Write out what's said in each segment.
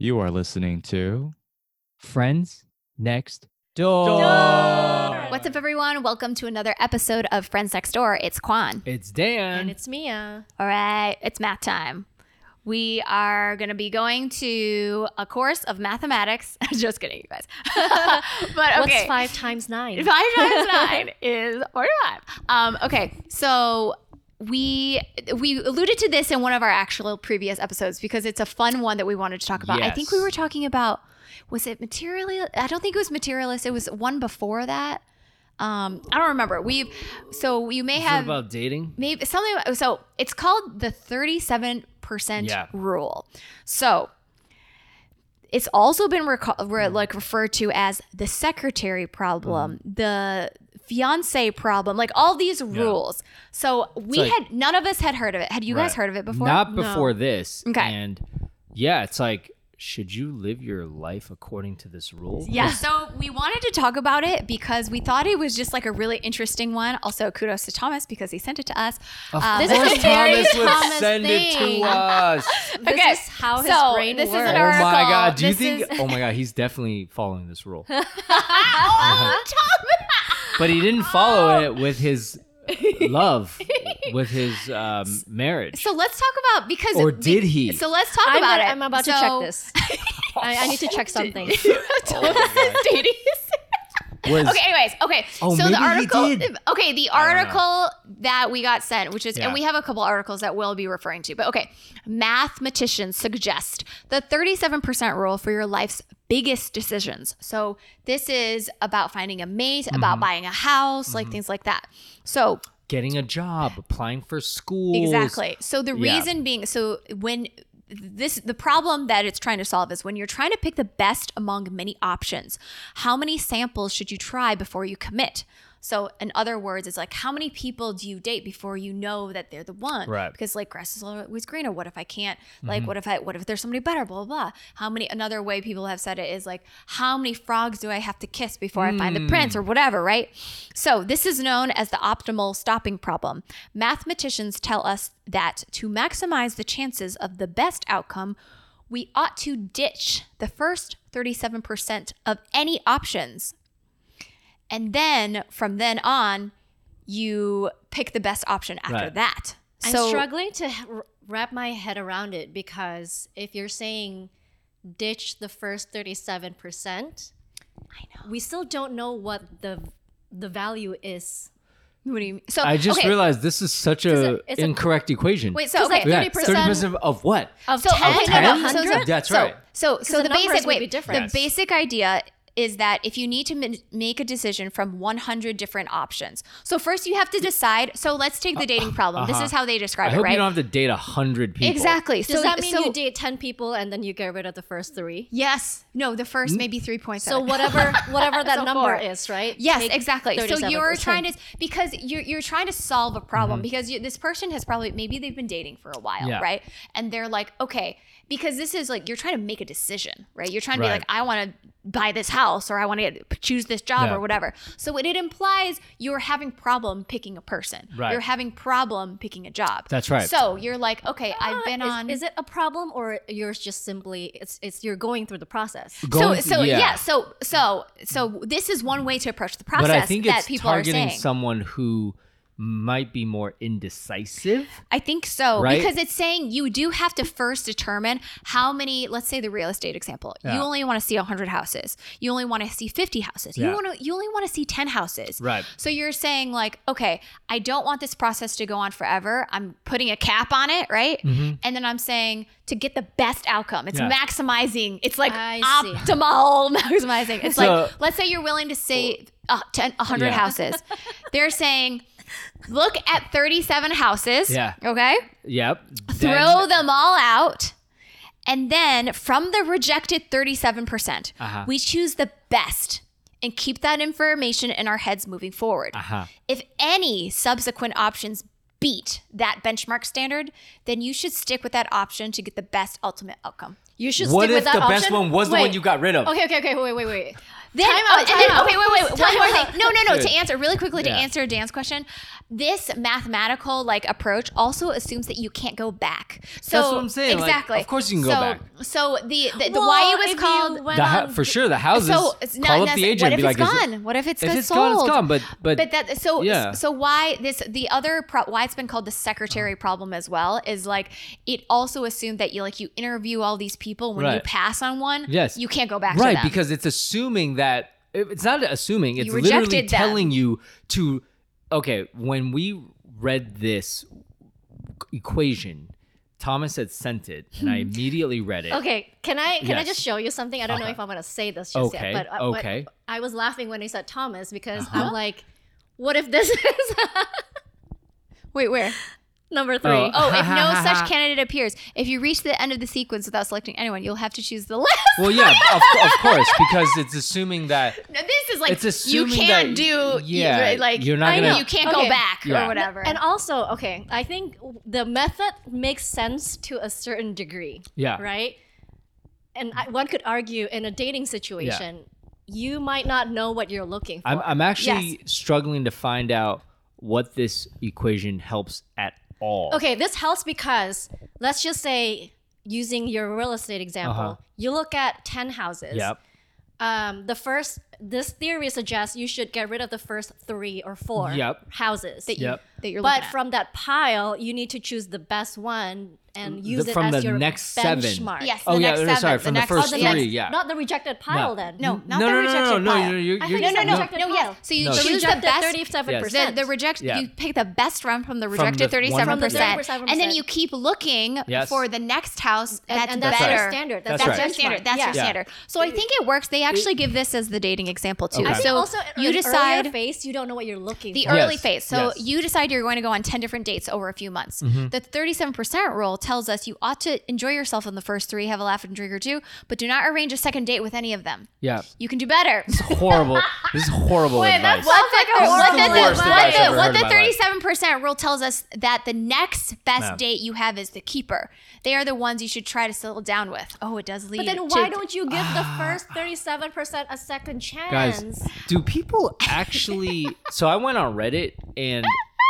You are listening to Friends Next Door. What's up, everyone? Welcome to another episode of Friends Next Door. It's Quan. It's Dan. And it's Mia. All right, it's math time. We are going to be going to a course of mathematics. Just kidding, you guys. But okay. What's 5 times 9? 5 times 9 is 45. Okay, so we alluded to this in one of our actual previous episodes because it's a fun one that we wanted to talk about. I think we were talking about, was it materialist? I don't think it was materialist. It was one before that. I don't remember. So you may have about dating. maybe something. So it's called the 37% rule. So it's also been referred to as the secretary problem, the fiance problem, like all these rules. So none of us had heard of it. Had you guys heard of it before? Not before this. Okay. And yeah, it's like, should you live your life according to this rule? Yeah, so we wanted to talk about it because we thought it was just like a really interesting one. Also, kudos to Thomas because he sent it to us. Of This course, is a very Thomas would Thomas send it thing. to us. This is how his brain this works. is an Oh article. my God! Do you This think? is- Oh my God! He's definitely following this rule, Oh, Thomas! but he didn't follow it with his love, with his marriage. So let's talk about because Or did he? So let's talk about it. I'm about to check this. I need to check something. Thomas is dating. Was- Okay, anyways, okay. Oh, so maybe the he article did. Okay, the I don't know. article that we got sent, which is Yeah. and we have a couple articles that we'll be referring to. But okay, mathematicians suggest the 37% rule for your life's biggest decisions. So this is about finding a mate, about buying a house, like things like that. So getting a job, applying for schools. exactly. So the Yeah. reason being, the problem that it's trying to solve is when you're trying to pick the best among many options, how many samples should you try before you commit? So in other words, it's like, how many people do you date before you know that they're the one? Right. Because like grass is always greener. What if I can't? Like, what if there's somebody better? Blah, blah, blah. Another way people have said it is like, how many frogs do I have to kiss before I find the prince or whatever, right? So this is known as the optimal stopping problem. Mathematicians tell us that to maximize the chances of the best outcome, we ought to ditch the first 37% of any options. And then from then on, you pick the best option after Right. that. I'm So struggling to wrap my head around it because if you're saying ditch the first 37%, I know. we still don't know what the value is. What do you mean? So I just okay. realized this is such a it's a- incorrect equation. Wait, so 'Cause, okay. like, 30% of what? Of So 10 okay, out no, of no, 100? That's right. So the the numbers basic would be different. Yes. The basic idea is that if you need to make a decision from 100 different options. So first you have to decide. So let's take the dating problem. This is how they I describe it, hope right? you don't have to date 100 people. Exactly. Does that mean you date 10 people and then you get rid of the first 3? Yes. No, the first maybe 3.7. So whatever that So number 4. is, right? Yes, Take exactly. So you're 37%. trying to, because you're trying to solve a problem Mm-hmm. because this person has probably, maybe they've been dating for a while, Yeah. right? And they're like, okay, because this is like, you're trying to make a decision, right? You're trying to be Right. like, I want to buy this house or I want to choose this job Yeah. or whatever. So it implies you're having problem picking a person. Right. You're having problem picking a job. That's right. So you're like, okay, I've been on. Is it a problem or yours just simply it's you're going through the process? So this is one way to approach the process But I think that it's people are targeting saying. someone who might be more indecisive. I think so, Right? because it's saying you do have to first determine how many, let's say the real estate example, you Yeah. only want to see 100 houses. You only want to see 50 houses. Yeah. You only want to see 10 houses. Right. So you're saying like, okay, I don't want this process to go on forever. I'm putting a cap on it, right? And then I'm saying to get the best outcome. It's Yeah. maximizing. It's like I see. optimal maximizing. It's So- like, let's say you're willing to say 100 Yeah. houses. They're saying, look at 37 houses. Yeah. Okay. Yep. Throw them all out. And then from the rejected 37%, Uh-huh. we choose the best and keep that information in our heads moving forward. Uh-huh. If any subsequent options beat that benchmark standard, then you should stick with that option to get the best ultimate outcome. You should What stick if with that the option. best one was the Wait. one you got rid of? Okay, wait. Then, Time out, and time then out. okay, wait. One Time more out. thing. No. Good. To answer really quickly, to Yeah. answer Dan's question, this mathematical like approach also assumes that you can't go back. So That's what I'm saying, like, Exactly. of course you can go back. So the Well, why it was if you called. went For sure, the houses. So it's not call up the necess- agent what and if be it's like, is it- gone? What if it's if got it's sold? gone, it's gone. But that so yeah. so why the other why it's been called the secretary problem as well is like it also assumed that you interview all these people when you Right. pass on one, Yes. you can't go back to right, them. because it's assuming that it's not assuming, it's You literally rejected them. telling you to. Okay, when we read this equation, Thomas had sent it, and I immediately read it. Okay, can I Yes. just show you something? I don't know if I'm gonna say this just Okay, yet, but okay. I was laughing when he said Thomas because I'm like, what if this is Wait, where? number 3? Oh. Oh, if no such candidate appears, if you reach the end of the sequence without selecting anyone, you'll have to choose the last. Well, yeah, of course, because it's assuming that. No, this is like It's you assuming can't that- do yeah, like you're not I gonna- know. you can't Okay. go back Yeah. or whatever. And also, okay, I think the method makes sense to a certain degree. Yeah. Right? And one could argue in a dating situation, you might not know what you're looking for. I'm actually struggling to find out what this equation helps at all. Okay, this helps because let's just say, using your real estate example, Uh-huh. you look at 10 houses. Yep. This theory suggests you should get rid of the first 3 or 4 Yep. houses. Yep. that you're But looking at. from that pile, you need to choose the best one and use it from as the your next 7. benchmark. Yes. Oh the yeah, next no, seven, sorry, the from the next- first oh, the 3. next- Yeah. Not the rejected pile then. No, not no, the no, rejected no, no, pile. you're, I you're, thought you said no, rejected No, pile. yes. So you No, choose the Rejected best. 37%. The reject. Yeah. You pick the best one from the From rejected the 37%, 37%. and then you keep looking Yes. for the next house that's and that's better. your standard. That's That's right. your standard. That's Yeah. your standard. So I think it works. They actually give this as the dating example too. Okay. I think So also you in decide earlier phase, you don't know what you're looking the for. early Yes. phase. So Yes. you decide you're going to go on 10 different dates over a few months. The 37% rule tells us you ought to enjoy yourself in the first 3, have a laugh and drink or 2, but do not arrange a second date with any of them. Yeah. You can do better. It's horrible. This is horrible advice. worst advice I've ever What heard the in my life. 37% rule tells us that the next best No. date you have is the keeper. They are the ones you should try to settle down with. Oh, it does lead But then to why don't you give the first 37% a second chance? Guys, do people actually? So I went on Reddit and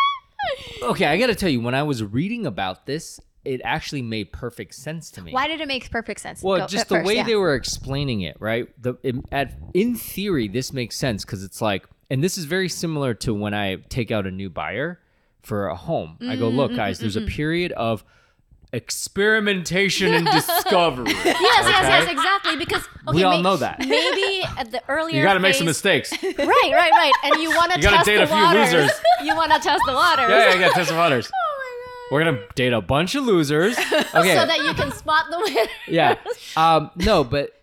okay, I got to tell you, when I was reading about this, it actually made perfect sense to me. Why did it make perfect sense? Well, Go- just at the first, way yeah. they were explaining it, right? In theory, this makes sense because it's like, and this is very similar to when I take out a new buyer for a home. I go, look, guys, there's a period of experimentation and discovery. Yes, exactly. Because okay, We all know that. Maybe at the earlier You got to make some phase- mistakes. Right. And you want to You gotta test date the a few waters. losers. You want to test the waters. Yeah, you got to test the waters. We're gonna date a bunch of losers. Okay. So that you can spot the winner. Yeah. No, but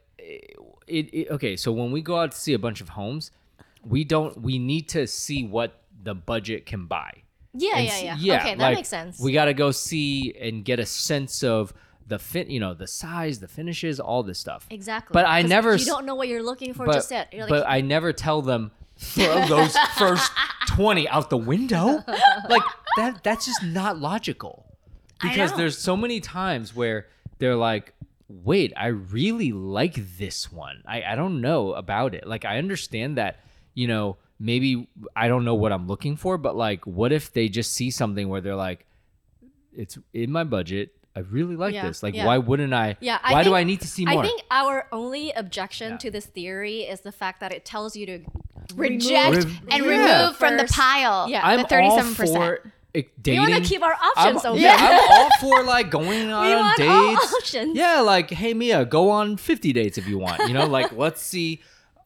okay. So when we go out to see a bunch of homes, we need to see what the budget can buy. Yeah. Okay, that like, makes sense. We got to go see and get a sense of the fit, the size, the finishes, all this stuff. Exactly. But I 'Cause never You don't know what you're looking for But, just yet. You're like, but I never tell them throw those first 20 out the window. Like that's just not logical. Because know. there's so many times where they're like, wait, I really like this one. I don't know about it. Like, I understand that, maybe I don't know what I'm looking for, but like, what if they just see something where they're like, it's in my budget. I really like Yeah, this. Like, yeah. why wouldn't I? Yeah, why do think- I need to see more? I think our only objection Yeah. to this theory is the fact that it tells you to Reject and Yeah. remove from the First. pile Yeah. the I'm 37%. all for dating. We want to keep our options open. Yeah, I'm all for like going on want dates. all options. Yeah, like, hey Mia, go on 50 dates if you want. Like, let's see.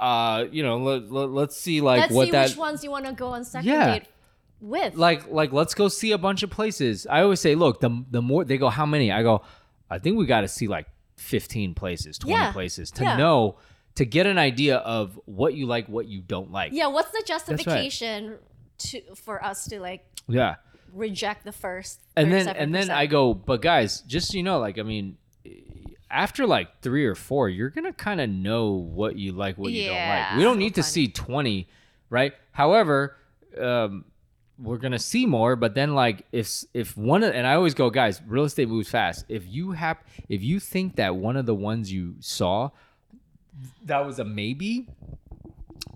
Let's see like Let's what see that. which ones you want to go on second Yeah. date with. Like let's go see a bunch of places. I always say, look, the more they go, how many? I go, I think we got to see like 15 places, 20 Yeah. places to Yeah. know, to get an idea of what you like, what you don't like. Yeah, what's the right. justification for us to like Yeah. reject the first? And 37%? then I go, but guys, just so you know, like, I mean, after like 3 or 4, you're gonna kind of know what you like, what you don't like. Yeah. We don't need to see 20, right? However, we're gonna see more. But then, like, if one of, and I always go, guys, real estate moves fast. If you think that one of the ones you saw that was a maybe,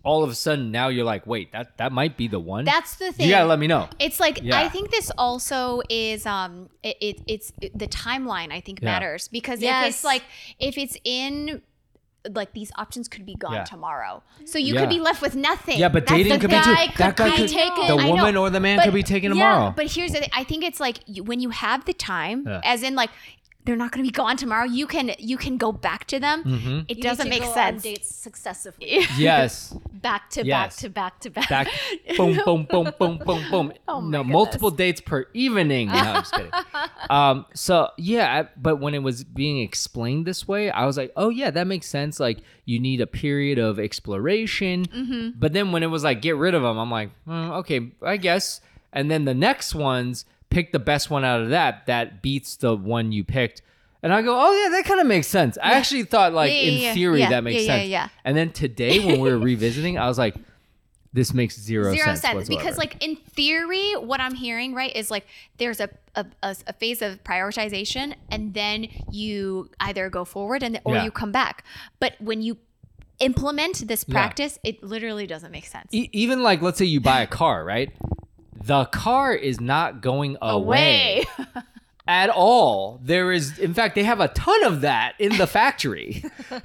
all of a sudden now you're like, wait, that might be the one. That's the thing. You gotta let me know. It's like Yeah. I think this also is it's the timeline I think Yeah. matters, because Yes. if it's in like these options could be gone Yeah. tomorrow, so you Yeah. could be left with nothing. Yeah, but That's dating the could be thing. too. guy That guy could could be taken. the I know. woman or the man could be taken tomorrow. But here's the thing. I think it's like when you have the time, Yeah. as in like they're not going to be gone tomorrow. You can go back to them. Mm-hmm. It You doesn't need to make go sense. on dates successively, Yes. back to Yes. back to back to back. Back, boom, boom, boom, boom, boom, boom. Oh my no, goodness. multiple dates per evening. No, I'm just kidding. So yeah, but when it was being explained this way, I was like, oh yeah, that makes sense. Like you need a period of exploration. Mm-hmm. But then when it was like get rid of them, I'm like, okay, I guess. And then the next ones, pick the best one out of that beats the one you picked. And I go, oh yeah, that kind of makes sense. I actually thought like in theory that makes sense. Yeah. And then today when we were revisiting, I was like, this makes zero sense whatsoever. Because like in theory what I'm hearing right is like there's a phase of prioritization, and then you either go forward or Yeah. you come back. But when you implement this Yeah. practice, it literally doesn't make sense. Even like, let's say you buy a car, right? The car is not going away at all. There is, in fact, they have a ton of that in the factory.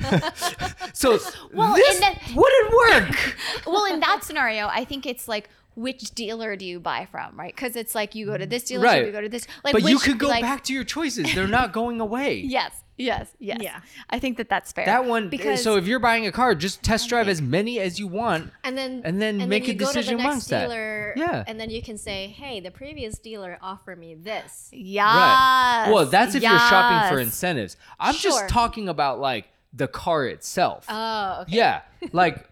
So Well, this and then- wouldn't work. Well, in that scenario, I think it's like, which dealer do you buy from, right? Because it's like you go to this dealership, Right. you go to this. Like, But you which, could go like, back to your choices. They're not going away. Yes. Yeah. I think that's fair. That one, because so if you're buying a car, just test drive as many as you want. And then make a you go to decision the next amongst that. dealer, Yeah. and then you can say, hey, the previous dealer offered me this. yes. Right. Well, that's if you're shopping for yes. incentives. I'm Sure. just talking about like the car itself. Oh, okay. Yeah, like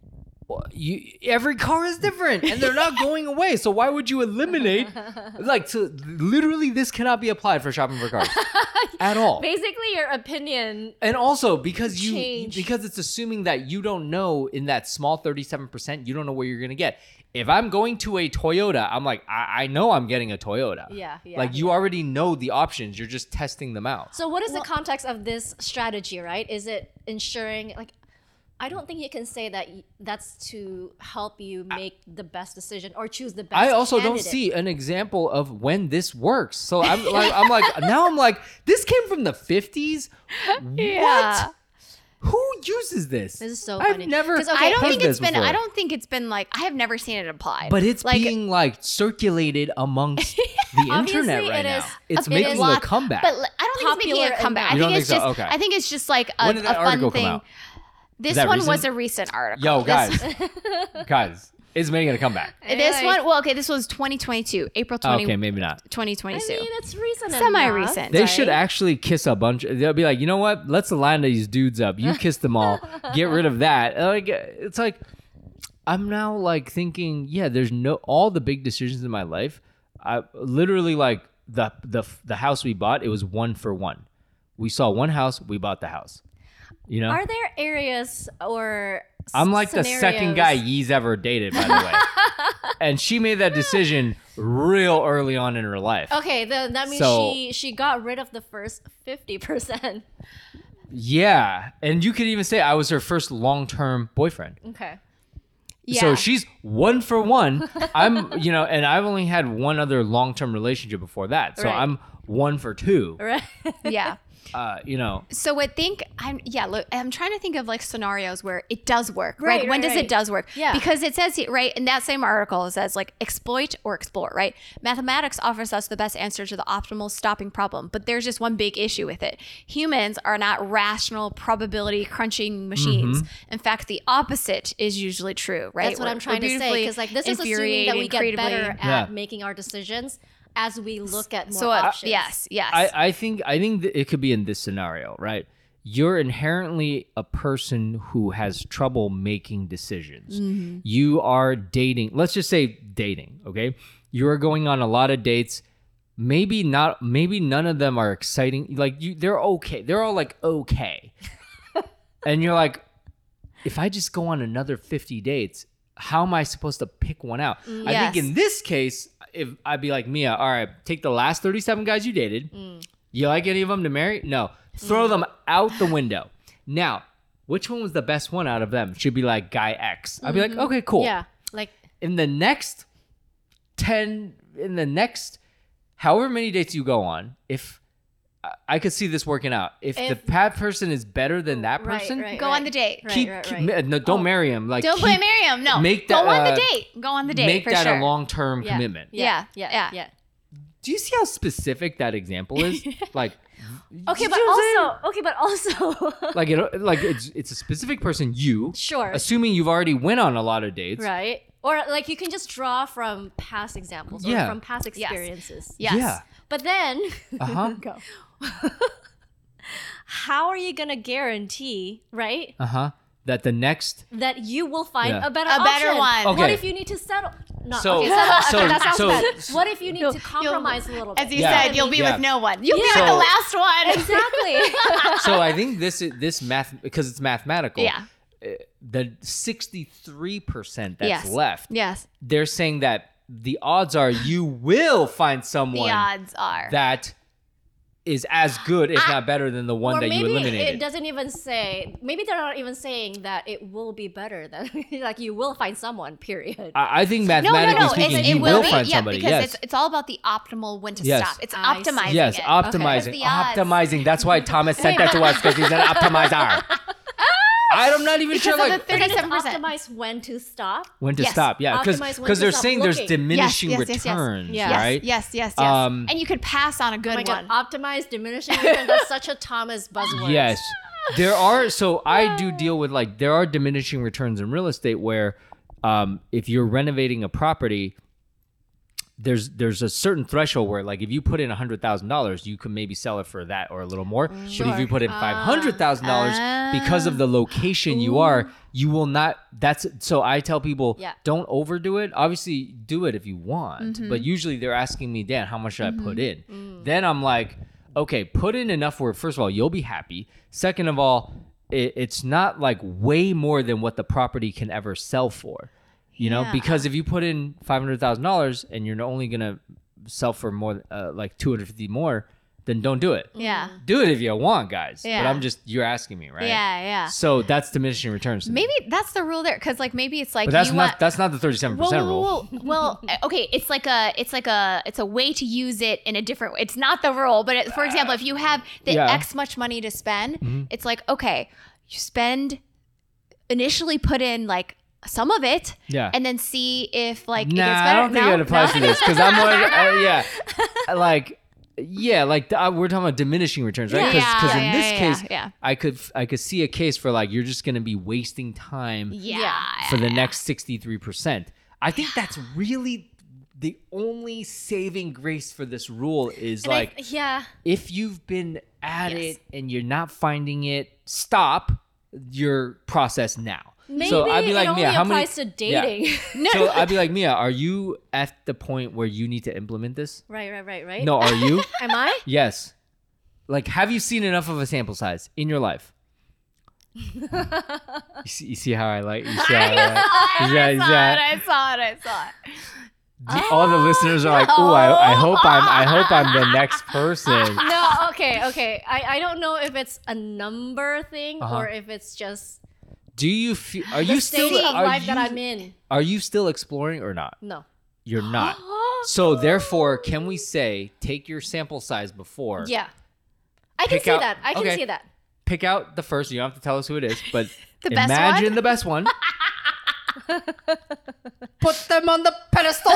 every car is different, and they're not going away. So why would you eliminate? Like, so literally, this cannot be applied for shopping for cars at all. Basically, your opinion. And also because Change. because it's assuming that you don't know in that small 37%, you don't know where you're gonna get. If I'm going to a Toyota, I'm like, I know I'm getting a Toyota. Yeah. Like you already know the options. You're just testing them out. So, what is the context of this strategy, right? Is it ensuring, like, I don't think you can say that that's to help you make the best decision or choose the best I also don't candidate. see an example of when this works. So I'm like, this came from the 50s. Yeah. What? Who uses this? This is so I've funny. never. 'Cause, okay, I don't heard think this it's been. before. I don't think it's been like. I have never seen it applied. But it's like, being like circulated amongst the internet Obviously, right it now. is- It's it making is a lots- comeback. But I don't think it's making Popular a comeback. I You think don't it's think just. so? Okay. I think it's just like a, When did that a fun article come thing. out? This that one was recent? a recent article. Yo, This- guys, it's making a comeback. This one. Well, okay. This was 2022, April 20, Okay, maybe not. 2022. I mean, it's recent. Semi-recent. They enough, should right? actually kiss a bunch. They'll be like, you know what? Let's line these dudes up. You kiss them all. Get rid of that. Like, it's like I'm now like thinking, yeah, there's all the big decisions in my life. I literally like the house we bought. It was 1 for 1. We saw one house. We bought the house. You know, Are there areas or I'm like the second guy scenarios- Yee's ever dated, by the way. And she made that decision real early on in her life. Okay, then that means So- she got rid of the first 50%. Yeah. And you could even say I was her first long-term boyfriend. Okay. Yeah. So she's 1 for 1. I'm, and I've only had one other long-term relationship before that. So Right. I'm 1 for 2. Right. yeah. So I think look, I'm trying to think of like scenarios where it does work, Right, right? When right, does right. it does work? Yeah. Because it says right in that same article, it says like exploit or explore, right? Mathematics offers us the best answer to the optimal stopping problem, but there's just one big issue with it. Humans are not rational probability crunching machines. In fact, the opposite is usually true, right? That's what We're- I'm trying we're to say. beautifully Because like this is assuming that we get infuriating, better creatively- at Yeah. making our decisions as we look at more So options. yes. I think that it could be in this scenario, right? You're inherently a person who has trouble making decisions. You are dating. Let's just say dating, okay? You are going on a lot of dates. Maybe none of them are exciting. Like they're okay. They're all like okay. And you're like, if I just go on another 50 dates, how am I supposed to pick one out? I Yes. think in this case, if I'd be like, Mia, all right, take the last 37 guys you dated. You like any of them to marry? No. Throw them out the window. Now, which one was the best one out of them? She'd be like, guy X. I'd be like, okay, cool. Yeah. Like, In the next however many dates you go on, if I could see this working out. If the person is better than that person, Go on the date. no, don't marry him. Like, Don't marry him. No. make that, go on the date. Go on the date. make for that sure. a long-term Yeah. commitment. Yeah. Do you see how specific that example is? Like, okay, but also, like it's a specific person. You Sure. assuming you've already went on a lot of dates. right? Or like you can just draw from past examples or Yeah. from past experiences. Yes. Yeah. But then, Uh-huh. go. How are you gonna guarantee, right, That the next. that you will find Yeah. a better A better option? one. Okay. What if you need to settle? No, So- okay, settle. so- Okay, that sounds so- bad. What if you need to compromise a little bit? As you Yeah. said, you'll be Yeah. with no one. You'll be So- with the last one. Exactly. So I think this math, because it's mathematical. Yeah. The 63% that's Yes. left. Yes. They're saying that the odds are you will find The someone odds are. that is as good, if not better, than the one Or that you maybe eliminated. it doesn't even say. Maybe they're not even saying that it will be better than like you will find someone. Period. I think no, mathematically speaking, it you will will be. find Yeah, somebody. because Yes. it's all about the optimal when to Yes. stop. It's I see. optimizing Yes, it. optimizing. The odds. Optimizing. That's why Thomas sent that to us, because he's an optimizer. I'm not even sure, Because of like, the But then it's 37%. optimize when to stop. when to Yes. stop. Yeah, Optimize when to because they're stop saying there's looking. diminishing Yes, yes, yes, yes. returns, Yes. right? Yes. Um, And you could pass on a good Oh my one. god, optimize, diminishing return. That's such a Thomas buzzword. Yes. There are, so I do deal with, like, there are diminishing returns in real estate where if you're renovating a property, there's a certain threshold where, like, if you put in $100,000, you can maybe sell it for that or a little more. But if you put in $500,000, because of the location you are, you will not. So I tell people, Yeah. don't overdo it. Obviously, do it if you want, but usually they're asking me, Dan, how much should I put in? Then I'm like, okay, put in enough where, first of all, you'll be happy. Second of all, it's not like way more than what the property can ever sell for. You know, Yeah. because if you put in $500,000 and you're only gonna sell for more, like 250 more, then don't do it. Yeah. Do it if you want, guys. Yeah. But you're asking me, right? Yeah. So that's diminishing returns. to me. Maybe that's the rule there, because like maybe it's like but that's you not want. that's not the 37% rule. Well, okay. It's a way to use it in a different way. It's not the rule, but for example, if you have the Yeah. X much money to spend, it's like, okay, you initially put in like some of it, Yeah. and then see if like it Nah, gets I better. don't think No? it applies No? to this because I'm we're talking about diminishing returns, right? Because in this case, yeah. I could see a case for like you're just gonna be wasting time Yeah. for the next 63%. I think that's really the only saving grace for this rule is And like yeah. if you've been at Yes. it and you're not finding it, stop your process now. Maybe so I'd be like, it only Mia, how many? applies to dating. Yeah. So I'd be like, Mia, are you at the point where you need to implement this? Right. No, are you? Am I? Yes. Like, have you seen enough of a sample size in your life? You see how I like? You see how I saw it. All the listeners are like, "Oh, I hope I'm the next person." No, okay. I don't know if it's a number thing or if it's just Do you feel? Are the you stage still? of life that I'm in. Are you still exploring or not? No. You're not. So therefore, can we say take your sample size before? Yeah. I can Pick see out- that. I can okay. see that. Pick out the first. You don't have to tell us who it is, but The best imagine one? the best one. Put them on the pedestal.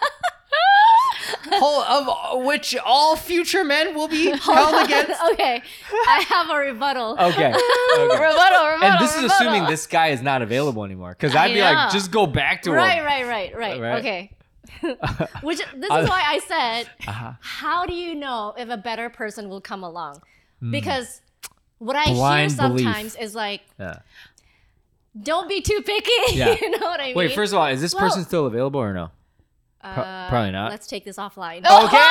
Of which all future men will be held against. Okay. I have a rebuttal. Okay. Rebuttal. And this is assuming this guy is not available anymore. Because I'd be like, know. just go back to him. Right. Right. Okay. Which this is why I said, Uh-huh. how do you know if a better person will come along? Because what I Blind hear belief. sometimes is like, Yeah. don't be too picky. Yeah. You know what I mean? Wait, first of all, is this Well- person still available or no? Probably not. Let's take this offline. Okay.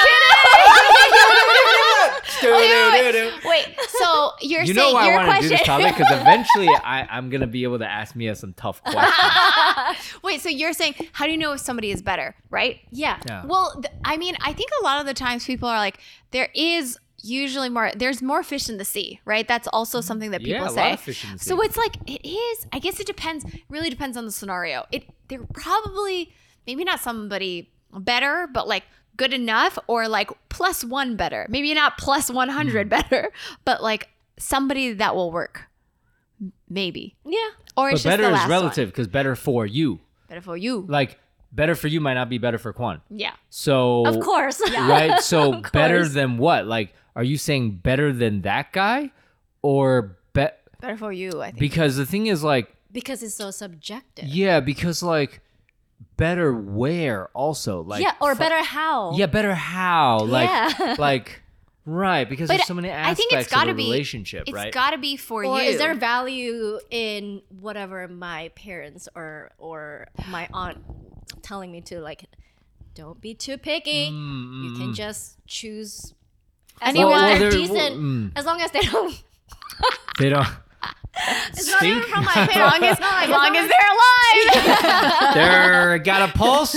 Wait, so you're You know saying why I your want to do question? this topic? Because eventually I'm going to be able to ask Mia some tough questions. Wait, so you're saying how do you know if somebody is better, right? Yeah. Yeah. Well, I mean, I think a lot of the times people are like, there is usually more. There's more fish in the sea, right? That's also something that people Yeah, a say. lot of fish in the sea. So it's like it is. I guess it depends. Really depends on the scenario. They're probably maybe not somebody better, but like good enough, or like +1 better. Maybe not +100 better, but like somebody that will work. Maybe. Yeah. Or But it's just better the is last relative because better for you. one. Better for you. Like better for you might not be better for Quan. Yeah. So Of course. right? So Of better course. than what? Like, are you saying better than that guy, or Better for you, I think. because the thing is like, Because it's so subjective. yeah, because like better where also like Yeah, or better how. yeah, better how like Yeah. like right because But there's so many I think aspects it's got to of a be relationship, It's right? got to be for Or you. is there value in whatever my parents or my aunt telling me to, like, don't be too picky. You can just choose Anyone. anyone Well, decent, as long as they don't. They don't It's not even stink. from my parents. as long as they're alive. They're got a pulse.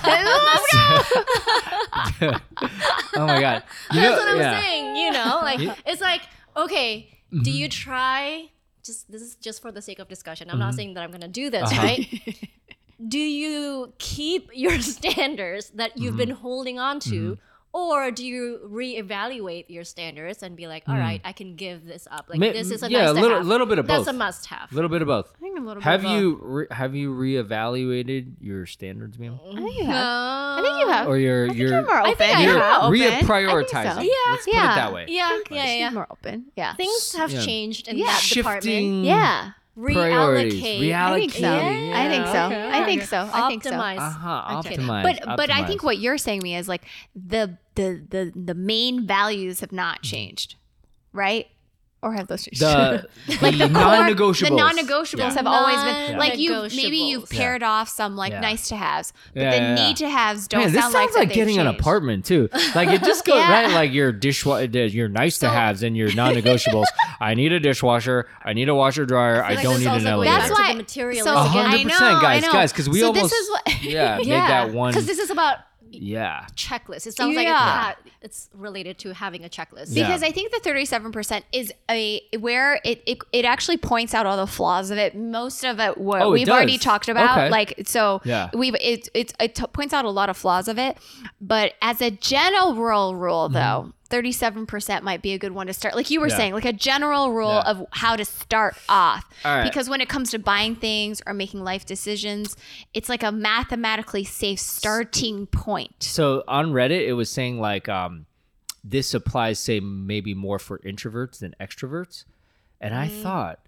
Oh my god! You That's know, what I'm yeah. saying. You know, like Yeah. it's like, okay, do you try? Just this is just for the sake of discussion. I'm not saying that I'm gonna do this, right? Do you keep your standards that you've been holding on to? Or do you reevaluate your standards and be like, all right, I can give this up. Like, this is a yeah, nice a to little, have. little bit of That's both. a must have. A little bit of both. I think a little Have bit of you have you reevaluated your standards, ma'am? I think you have. I think you have. Or your You're more open. think I you're have. open. reprioritizing. I think so. Yeah, Let's put yeah. it that way. Yeah, yeah, She's yeah. more open. Yeah. Things have Yeah. changed in Yeah. that department. Shifting Yeah. priorities. Reallocate. I think so. Reallocating, I think so. yeah, I think so. I think so. Optimize. Uh-huh. Okay. Optimize. But I think optimize. what you're saying to me is like the main values have not changed, right? Or have those changed? the like the core, non-negotiables. the non-negotiables Yeah. have always been like you. Non-negotiables. Maybe you've Yeah. paired off some like Yeah. nice to haves, but Yeah, the yeah, yeah. need to haves don't Man, this sound sounds like they've getting an changed. apartment too. Like it just goes Yeah. right, like your your nice to haves and your non-negotiables. I need a dishwasher. I need a washer dryer. I, Like don't this need an also going elevator. That's back to why- the materialism so- again. 100%, I know. guys, because we So this almost is what- made that one. Because this is about Yeah. checklist. It sounds like Yeah. it's related to having a checklist. Yeah. Because I think the 37% is where it actually points out all the flaws of it. Most of it Oh, it we've already does. talked about. Okay. Like so, Yeah. it points out a lot of flaws of it. But as a general rule, though, 37% might be a good one to start. Like you were Yeah. saying, like a general rule Yeah. of how to start off. All right. Because when it comes to buying things or making life decisions, it's like a mathematically safe starting point. So on Reddit, it was saying like this applies, say, maybe more for introverts than extroverts, and I thought,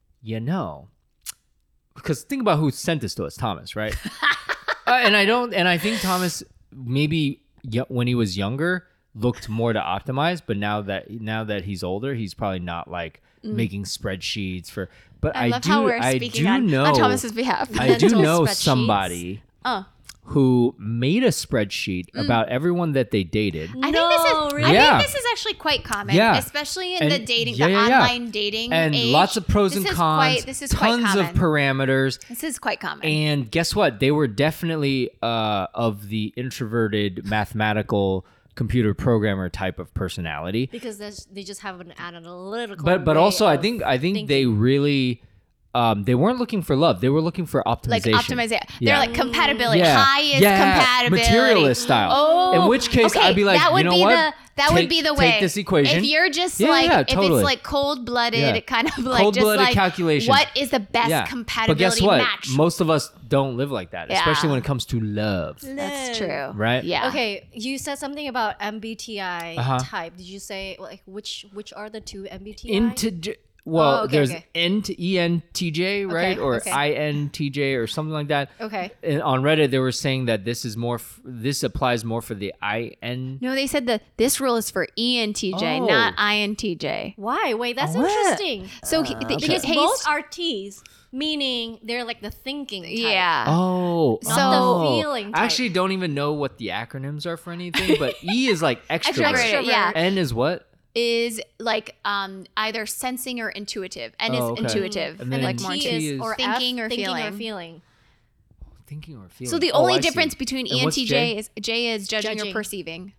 because think about who sent this to us, Thomas, right? And I think Thomas maybe when he was younger looked more to optimize, but now that he's older, he's probably not like making spreadsheets for. But I love how we're I speaking do on know Thomas's behalf. I do Mental know spreadsheets. somebody Oh. who made a spreadsheet about everyone that they dated. I think this is. really? Yeah. I think this is actually quite common, Yeah. especially in And- the dating, yeah, the yeah, yeah. online dating, And age. lots of pros and This is cons. This is quite tons common. of parameters. This is quite common. And guess what? They were definitely of the introverted mathematical computer programmer type of personality. Because they just have an analytical. But way also I of think thinking. they really they weren't looking for love. They were looking for optimization. like optimization. Yeah. They're like compatibility. Yeah. Highest Yeah. compatibility. Materialist style. Oh, In which case, okay, I'd be like, that would you know be what? That would be the way. Take this equation. If you're just Yeah, like, yeah, if totally. it's like cold-blooded, Yeah. kind of like Cold-blooded just like calculations. what is the best Yeah. compatibility But guess what? match? Most of us don't live like that, Yeah. especially when it comes to love. That's true. Right? Yeah. Okay, you said something about MBTI Uh-huh. type. Did you say like which are the two MBTI? Well, Oh, okay, there's okay. ENTJ, right? Or okay. INTJ or something like that. Okay. And on Reddit, they were saying that this is more. This applies more for the IN. No, they said that this rule is for ENTJ, Oh. not INTJ. Why? Wait, that's What? interesting. So Because Hayes- both are T's, meaning they're like the thinking type. yeah. Oh, Not the oh. feeling I type. actually don't even know what the acronyms are for anything, but E is like extrovert. Extrovert, yeah. N is what? Is like either sensing or intuitive, and Oh, is okay. intuitive, And then like T more is- intuitive. or thinking F, or thinking feeling. or feeling. Thinking or feeling. So the Oh, only I see. difference between And what's ENTJ J? is J is judging or Judging. perceiving.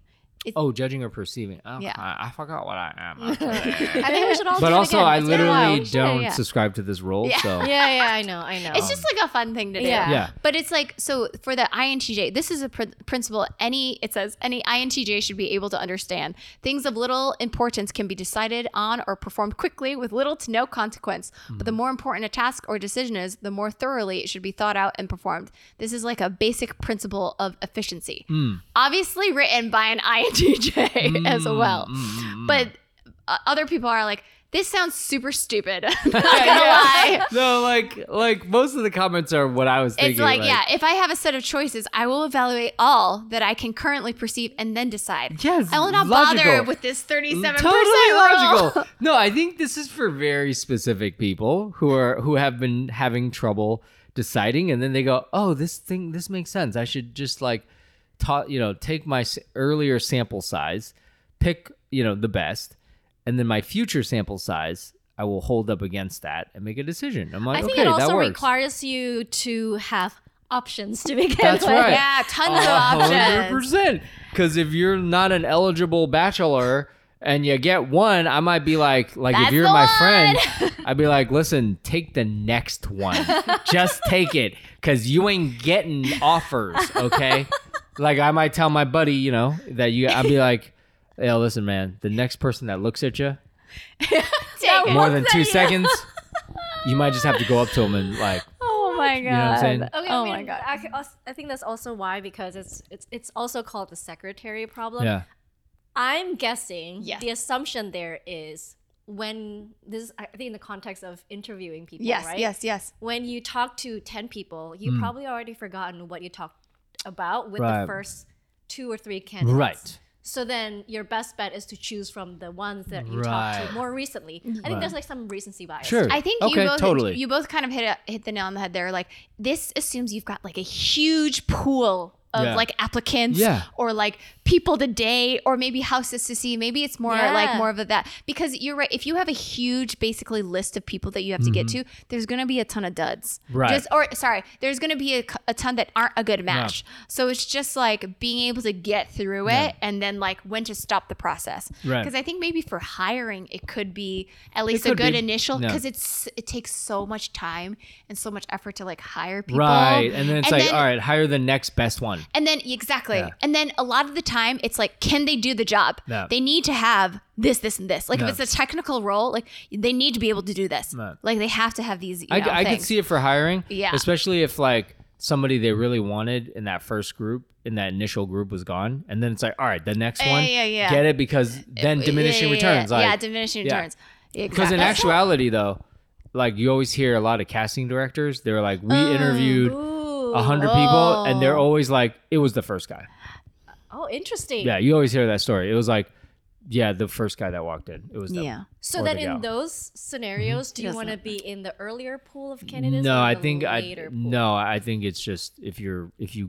Oh, judging or perceiving. Okay. Yeah. I forgot what I am. actually. I think we should all. But do also, it again. I It's been a while. literally don't yeah. subscribe to this role. Yeah. So Yeah, I know. It's just like a fun thing to do. Yeah. Yeah. But it's like, so for the INTJ, this is a principle. It says any INTJ should be able to understand things of little importance can be decided on or performed quickly with little to no consequence. But the more important a task or decision is, the more thoroughly it should be thought out and performed. This is like a basic principle of efficiency. Obviously written by an INTJ as well. But other people are like, this sounds super stupid. I'm not gonna lie. No, like most of the comments are what I was thinking. It's like, yeah, if I have a set of choices, I will evaluate all that I can currently perceive and then decide. Yes, I will not logical. bother with this 37% Totally rule. logical. No, I think this is for very specific people who have been having trouble deciding, and then they go, "Oh, this makes sense. I should just like, take my earlier sample size, pick the best, and then my future sample size I will hold up against that and make a decision." I'm like, I think okay, it that also works. requires you to have options to begin That's with. right. Yeah, tons of options. 100%. Because if you're not an eligible bachelor and you get one, I might be like if That's you're the my one. friend, I'd be like, listen, take the next one. Just take it, because you ain't getting offers, okay? Like I might tell my buddy, that I'd be like, hey, listen, man, the next person that looks at you Take more it. than 2 seconds, you might just have to go up to him and like, Oh my god. know what I'm saying? Okay, Oh I my mean, god. I think that's also why, because it's also called the secretary problem. yeah. I'm guessing Yes. the assumption there is when this, I think in the context of interviewing people, Yes, right? yes. When you talk to 10 people, you probably already forgotten what you talked about with Right. the first 2 or 3 candidates. Right. So then your best bet is to choose from the ones that you talked Right. to more recently. I think there's like some recency bias. Sure. I think Okay, totally. you both kind of hit the nail on the head there. Like, this assumes you've got like a huge pool of Yeah. like applicants Yeah. or like people to date or maybe houses to see. Maybe it's more like Yeah. more of that, because you're right. If you have a huge basically list of people that you have to get to, there's going to be a ton of duds. Right. There's going to be a ton that aren't a good match. So it's just like being able to get through it and then like when to stop the process. Right. Because I think maybe for hiring, it could be at least a could good be. initial, Yeah. because it takes so much time and so much effort to like hire people. Right. And then it's like, then- all right, hire the next best one. And then exactly. Yeah. And then a lot of the time it's like, can they do the job? Yeah. They need to have this, and this. Like Yeah. if it's a technical role, like they need to be able to do this. Yeah. Like they have to have these. I could things. see it for hiring. Yeah. Especially if like somebody they really wanted in that first group, in that initial group was gone. And then it's like, all right, the next one, yeah. get it, because then diminishing returns. Yeah, Like, diminishing yeah. returns. Because Exactly. in actuality though, like you always hear a lot of casting directors, they're like, we interviewed 100 people and they're always like, it was the first guy. Oh, interesting. Yeah, you always hear that story. It was like, yeah, the first guy that walked in. It was them. Yeah. So Or then the in gal. those scenarios, do you Doesn't want to matter. be in the earlier pool of candidates? No, or I the think later pool? I think it's just if you're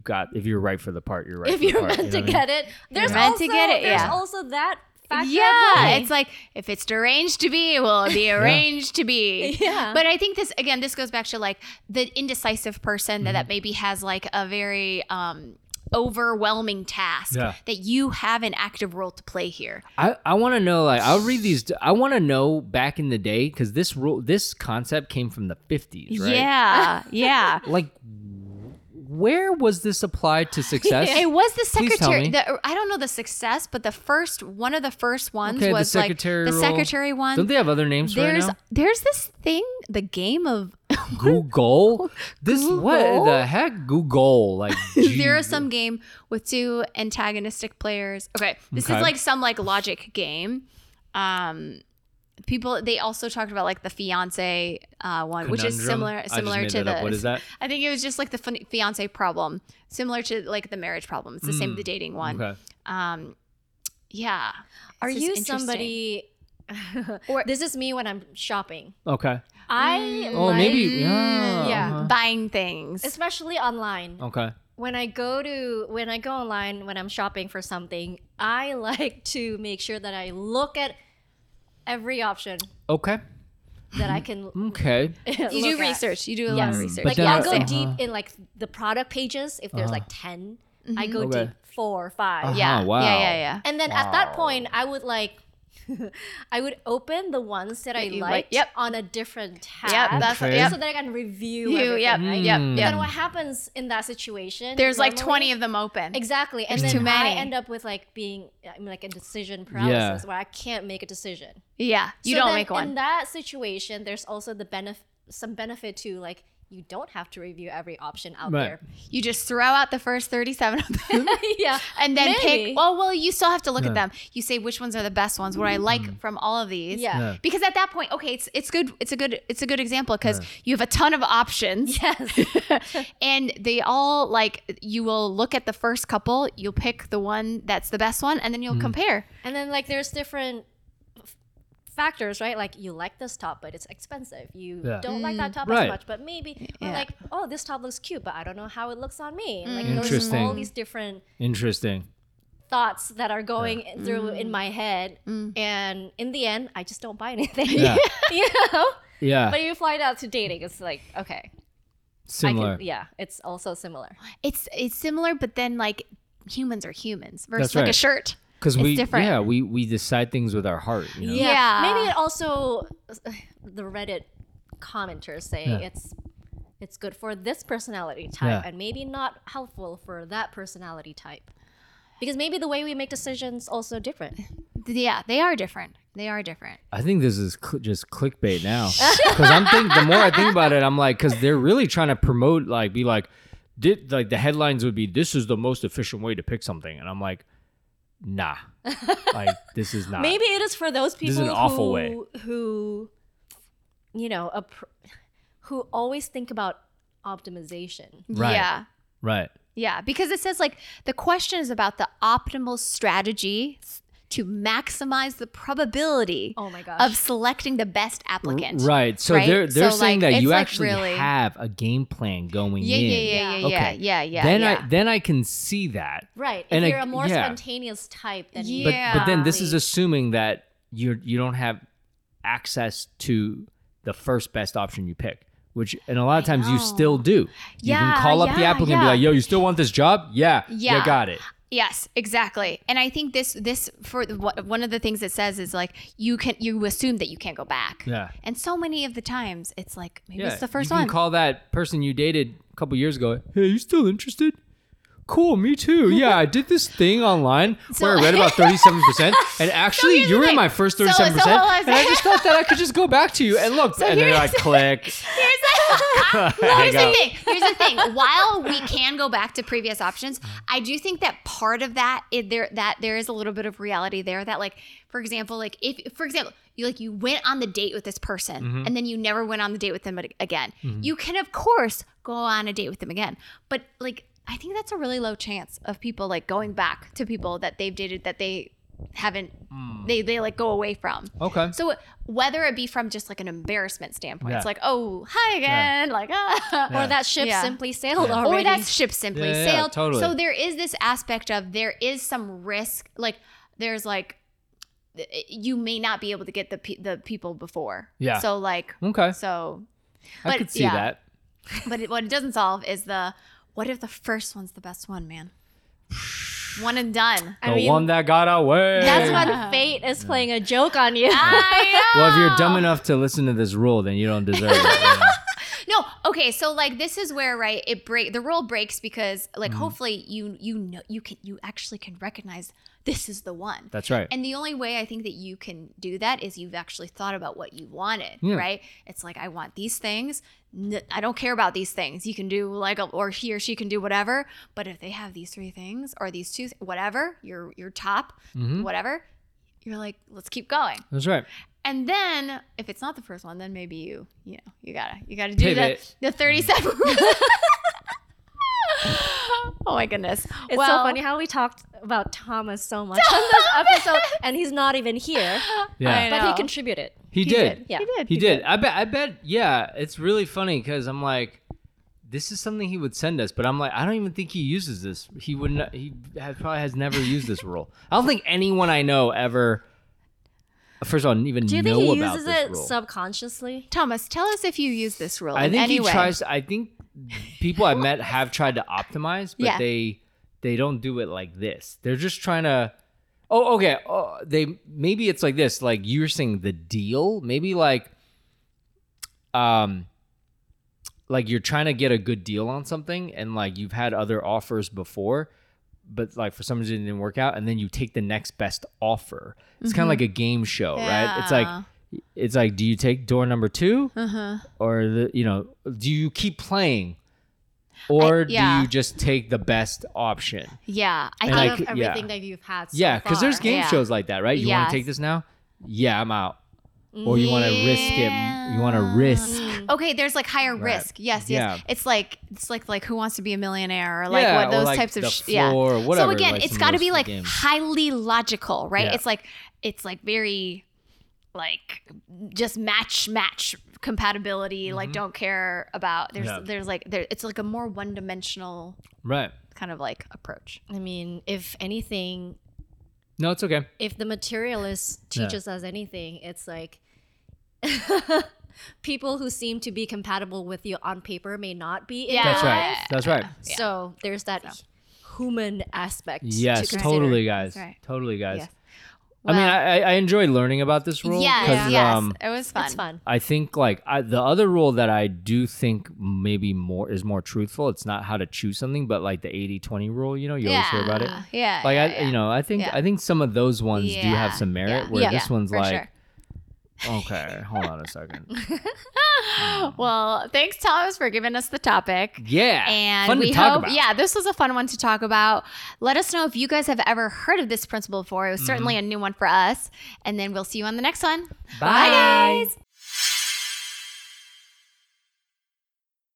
right for the part, you're right. If for the you're part, meant you to know what I mean? get it, there's meant also to get it, there's yeah. also that factor. Yeah, at play. it's like if it's arranged to be, it will be arranged to be. Yeah. But I think this goes back to like the indecisive person Mm-hmm. that maybe has like a very overwhelming task Yeah. that you have an active role to play here. I want to know, like, I'll read these. I want to know back in the day, because this concept came from the 50s, right? Yeah, yeah. Like, where was this applied to success? It was the Please tell secretary. me. I don't know the success, but one of the first ones Okay, was the secretary like the role. secretary one. Don't they have other names for it now? There's this thing, the game of Google? What Google? the heck? Google. Like, zero sum game with 2 antagonistic players. Okay, this Okay. is like some like logic game. People, they also talked about like the fiance one, which is Conundrum? similar I just to made that up. this. What is that? I think it was just like the fiance problem, similar to like the marriage problem. It's the same with the dating one. Okay. Yeah. Are It's you just interesting. somebody? This is me when I'm shopping. Okay. I Oh, like, maybe. Yeah. Yeah. uh-huh. Buying things. especially online. Okay. When I go online when I'm shopping for something, I like to make sure that I look at every option Okay. that I can. Okay. You do research. You do a lot of Yes. research. But Like then I'll I- go deep in like the product pages if there's like 10 I go Okay. deep, 4, 5. Yeah. wow. Yeah. And then at that point, I would I would open the ones that I you liked like. Yep. on a different tab. Yep. That's Okay. yep. So that I can review You, everything, yep. right? Yep. But Yep. then what happens in that situation? There's like normally- 20 of them open. Exactly. And There's then too I many. end up with like being like a decision paralysis where I can't make a decision. Yeah. You So don't then make one. In that situation, there's also the some benefit to like you don't have to review every option out Right. there. You just throw out the first 37 of them. Yeah. And then Maybe. pick. Well, you still have to look Yeah. at them. You say which ones are the best ones. What I like from all of these. Yeah. Yeah. Because at that point, okay, it's good. It's a good example because you have a ton of options. Yes. And they all like you will look at the first couple. You'll pick the one that's the best one, and then you'll compare. And then like there's different factors, right? Like you like this top, but it's expensive. You Yeah. don't like that top Right. as much, but maybe or Yeah. like, oh, this top looks cute, but I don't know how it looks on me. And like there's Interesting. all these different Interesting. thoughts that are going through in my head, and in the end, I just don't buy anything. Yeah. You know. Yeah. But if you apply it out to dating, it's like okay, Similar. yeah, it's also similar. It's similar, but then like humans are humans versus That's like right. a shirt. Because It's we different. we decide things with our heart. You know? Yeah. Maybe it also the Reddit commenters say Yeah. it's good for this personality type Yeah. and maybe not helpful for that personality type. Because maybe the way we make decisions also different. Yeah, they are different. They are different. I think this is just clickbait now. Because I'm thinking, the more I think about it, I'm like, because they're really trying to promote, like, be like, like the headlines would be, this is the most efficient way to pick something. And I'm like, nah, like, this is not. Maybe it is for those people This is an awful way. who you know, who always think about optimization. Right. Yeah. Right. Yeah, because it says like the question is about the optimal strategy to maximize the probability Oh my gosh. of selecting the best applicant. Right. So Right? they're So, saying like, that you it's, like, actually really- have a game plan going Yeah, in. yeah. Then yeah. then I can see that. Right. If And you're I- a more yeah. spontaneous type than But then this is assuming that you don't have access to the first best option you pick, which and a lot of times you still do. You Yeah, can call up the yeah, applicant and be yeah. like, "Yo, you still want this job? Yeah, Yeah. you got it." Yes, exactly. And I think this for one of the things it says is like you assume that you can't go back. Yeah. And so many of the times it's like maybe Yeah, it's the first you can one. call that person you dated a couple years ago. Hey, you still interested? Cool, me too. Yeah, I did this thing online where I read about 37%, and actually, here's you the were in thing. my first So 37%, hold on a and I second. just thought that I could just go back to you and look, and then I here's- click. Here's the thing. Here's the thing. While we can go back to previous options, I do think that part of that there is a little bit of reality there. That like, for example, you went on the date with this person and then you never went on the date with them again. You can of course go on a date with them again, but like I think that's a really low chance of people like going back to people that they've dated that they haven't they like go away from. Okay. So whether it be from just like an embarrassment standpoint, Yeah. it's like, oh, hi again, like, or that ship Yeah. simply sailed Yeah. already. or that ship simply Yeah, yeah, sailed. totally. So there is this aspect of there is some risk. Like there's like you may not be able to get the people before. Yeah. So like Okay. so, I but could see yeah. that. but what it doesn't solve is what if the first one's the best one, man? One and done. I The mean, one that got away. that's when fate is playing a joke on you. I know. Well, if you're dumb enough to listen to this rule, then you don't deserve it. you know? No, okay, so like this is where right the rule breaks because like Mm-hmm. hopefully you know you actually can recognize this is the one. That's right. And the only way I think that you can do that is you've actually thought about what you wanted, Yeah. right? It's like I want these things. I don't care about these things. You can do like or he or she can do whatever, but if they have these three things or these two whatever, your top, Mm-hmm. whatever, you're like let's keep going. That's right. And then if it's not the first one, then maybe you gotta do Pivot. the 37. Oh my goodness. It's so funny how we talked about Thomas so much on this episode, and he's not even here, Yeah. I but he know. contributed. He did. Yeah. He did. I bet. Yeah, it's really funny because I'm like, this is something he would send us, but I'm like, I don't even think he uses this. He would not. Probably has never used this rule. I don't think anyone I know ever. First of all, even Do you know think he about uses this it rule. Subconsciously. subconsciously? Thomas, tell us if you use this rule I in think any he way. tries. I think people I've met have tried to optimize, but Yeah. they they don't do it like this. They're just trying to. Oh, okay. Maybe it's like this. Like you're saying the deal. Maybe like you're trying to get a good deal on something, and like you've had other offers before, but like for some reason it didn't work out, and then you take the next best offer. It's kind of like a game show, right? It's like, do you take door number 2, or do you keep playing, or do you just take the best option? Yeah, I And think Out of everything that you've had so yeah, because there's far. game Yeah. shows like that, right? You want Yes. to take this now? Yeah, I'm out. Or you want to risk it? You want to risk? okay. There's like higher Right. risk. Yes, Yeah. yes. It's like Who Wants to Be a Millionaire, or like Yeah, what or those like types of The yeah. Floor, or whatever, So again, like it's some of got to those be like games. highly logical, right? Yeah. It's like very like just match compatibility. Like don't care about Yeah. it's like a more one dimensional Right. kind of like approach. I mean, if anything, No, it's okay. if the materialist teaches us anything, it's like people who seem to be compatible with you on paper may not be in Yeah. your That's life. right. That's right. So there's that human aspect. Yes, to consider. totally, guys. That's right. Totally, guys. Yes. I mean, I enjoy learning about this rule. Yes, 'cause, yes. It was fun. It's fun. I think like the other rule that I do think maybe is more truthful. It's not how to choose something, but like the 80-20 rule. You always hear about it. Yeah. Like yeah. I think some of those ones do have some merit. Yeah. Where Yeah. this one's For like, sure. okay, hold on a second. Well, thanks, Thomas, for giving us the topic. Yeah, And fun we to talk hope, about. this was a fun one to talk about. Let us know if you guys have ever heard of this principle before. It was certainly a new one for us. And then we'll see you on the next one. Bye. Bye guys.